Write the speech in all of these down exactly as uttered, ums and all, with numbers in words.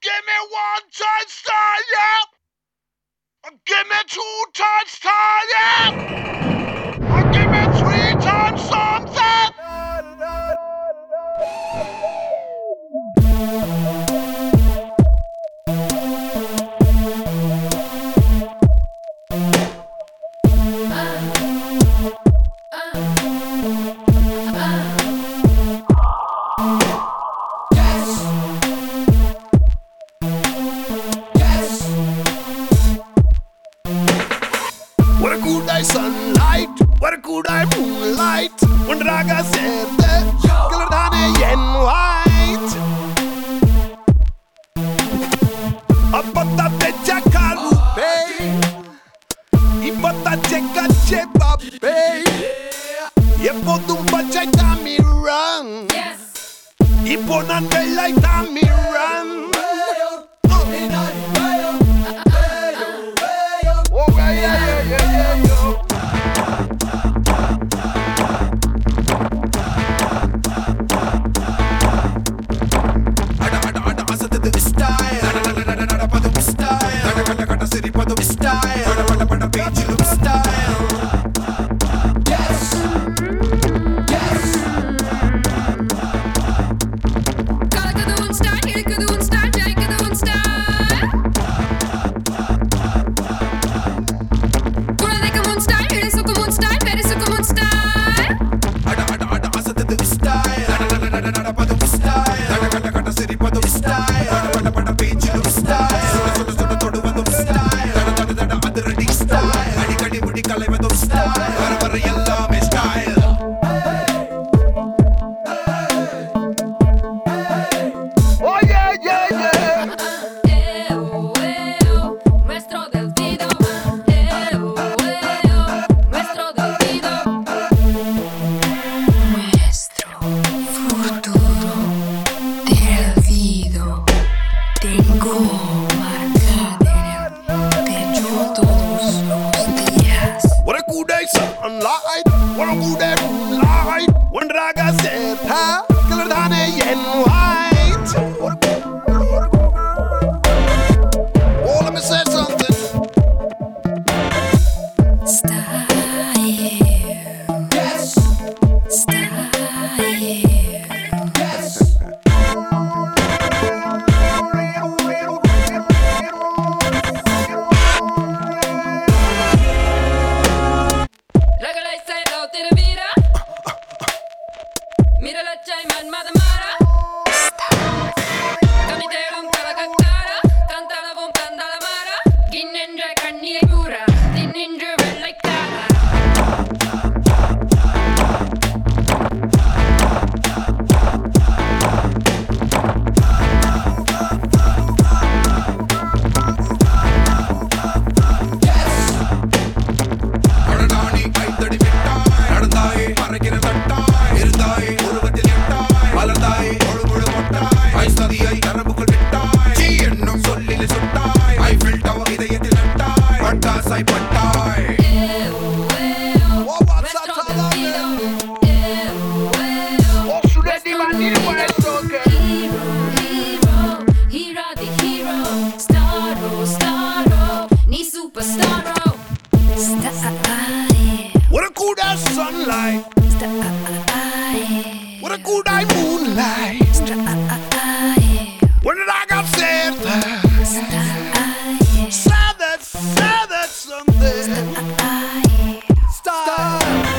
Give me one touchdown, yeah. Give me two touchdowns, yeah. Give me three times something. What a good day sunlight, what a good day moonlight. When Raga said that, color than yen white. Apata pecha karupe, ipata cheka chepape. Yepo dumpa chaita mi run, ipo nan bela ita mi run. Oh yeah yeah yeah yeah yeah. Ada ada ada asat the style. Ada ada ada ada padu style. Ada ada ada siri padu style. Ada ada ada page look style. Yes. Yes. Kala kadun style, hiri kadun style, jai kadun style. Kula de kadun style, hiri su kadun style, peri su kadun style. Ada ada ada asat the style. Ada ada ada ada padu style. Ada ada ada siri padu style. Ada ada ada page look style. Soda soda todu vadu style. Ada ada ada adredi style. Adi kadi mudi kalai vadu style. Vara vara ellame style. Oh yeah yeah yeah. Eo, eo, nuestro del video. Eo, eo, nuestro del video. Nuestro futuro del video. Tengo marcado en el pecho todos los días. What a good day sunlight, what a good day moonlight. When Raga said, ha, color than yen white. What a good, what a good. Oh, let me say something. Style. Yes, Style. yes. Ragala sai da tera vira. Mira la chai man madamara. Kamiterum kalakakara. Canta la bom tanda la mara. Ginnendra kanniye pura. Dinnendra vellaikara. அடடானி கைத்தடி விட்டாய் நடந்தாய் மறைக்கிற தட்டாய் இருந்தாய் உருவத்தில் எட்டாய் வளர்ந்தாய் ஒழுங்குழு மொட்டாய் ஐஸ்ததியை நரம்புக்குள் விட்டாய் தீ என்னும் சொல்லில் சுட்டாய் Eiffel tower இதயத்தில் நட்டாய் பட்டாசாய் பட்டாய் Eo, eo, nuestro del video. Eo, eo, hero, hero, hero the hero. Staro, staro, ni superstaro. Style, What a good ass sunlight, style, what a good eye moonlight. style, When did I got said that? style, Said that, said that something. Style.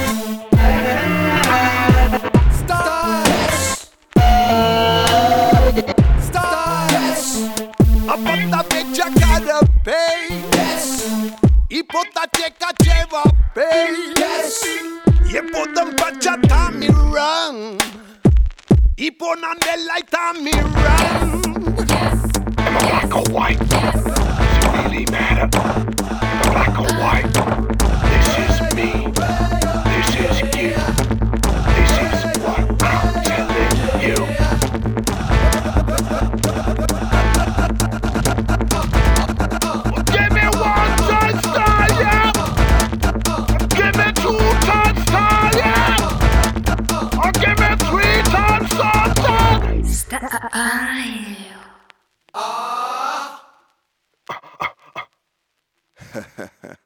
Style. Style. Apota pecha cara pay. Yes. Ipota checa cheva pay. Yes. Yepotam pacha tami run. Iponan bella tami run. Am I black or white? Does it really matter? Black or white? This is me. This is you. This is what I'm telling you. Give me one touchdown, yeah. Give me two touchdowns, yeah. Or give me three times something. style. Ah